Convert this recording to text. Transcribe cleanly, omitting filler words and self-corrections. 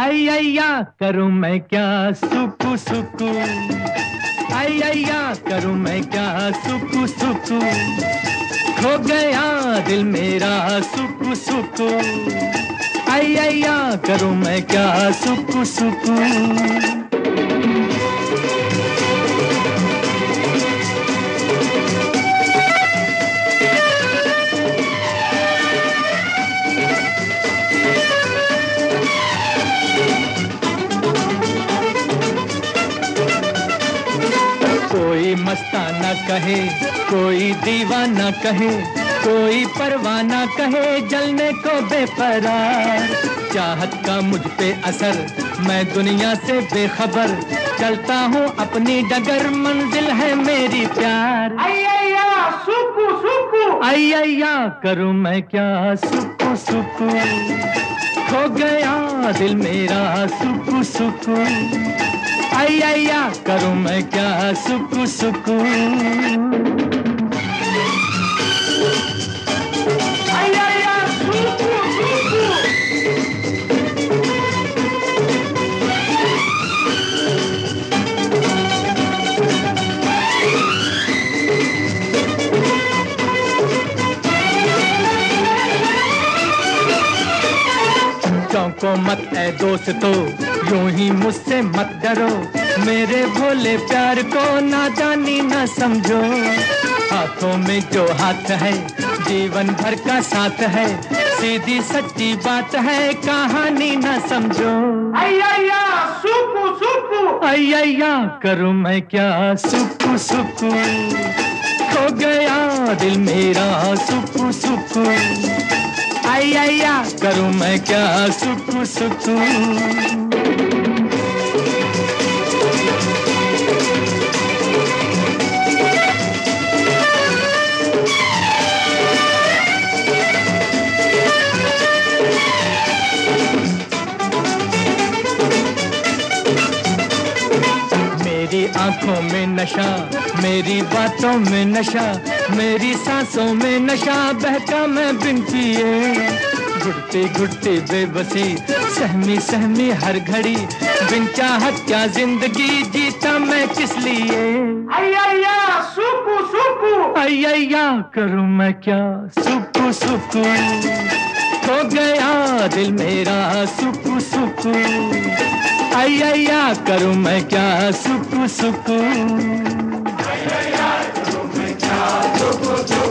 अय्या करूं मैं क्या सुकु सुकु, अय्या करूं मैं क्या सुकु सुकु, खो गया दिल मेरा सुकु सुकु, अय्या करूं मैं क्या सुकु सुकु। कोई मस्ताना कहे, कोई दीवाना कहे, कोई परवाना कहे, जलने को बेपरार। चाहत का मुझ पे असर, मैं दुनिया से बेखबर, चलता हूँ अपनी डगर, मंजिल है मेरी प्यार। अय्या सुकु सुकु, अय्या करूँ मैं क्या सुकु सुकु, खो गया दिल मेरा सुकु सुकु, अय्या करूं मैं क्या सुकु सुकु। अय्या सुकु सुकु, चौंको मत ऐ दोस्तों, यूं ही मुझसे मत डरो, मेरे भोले प्यार को नादानी न समझो। हाथों में जो हाथ है, जीवन भर का साथ है, सीधी सच्ची बात है, कहानी न समझो। अय्या सुकु सुकु, अय्या करूं मैं क्या सुकु सुकु, खो गया दिल मेरा सुकु सुकु, अय्या करूं मैं क्या सुकु सुकु। मेरी आंखों में नशा, मेरी बातों में नशा, मेरी सांसों में नशा, बहका मैं बिन पिए। घुटती घुटती बेबसी, सहमी सहमी हर घड़ी, बिन चाहत क्या जिंदगी जीता मैं किस लिए। अय्या सुकु सुकु, अय्या करूं मैं क्या सुकु सुकु, खो गया दिल मेरा सुकु सुकु, अय्या करूं मैं क्या सुकु सुकु। अय्या करूं मैं क्या सुकु सुकु।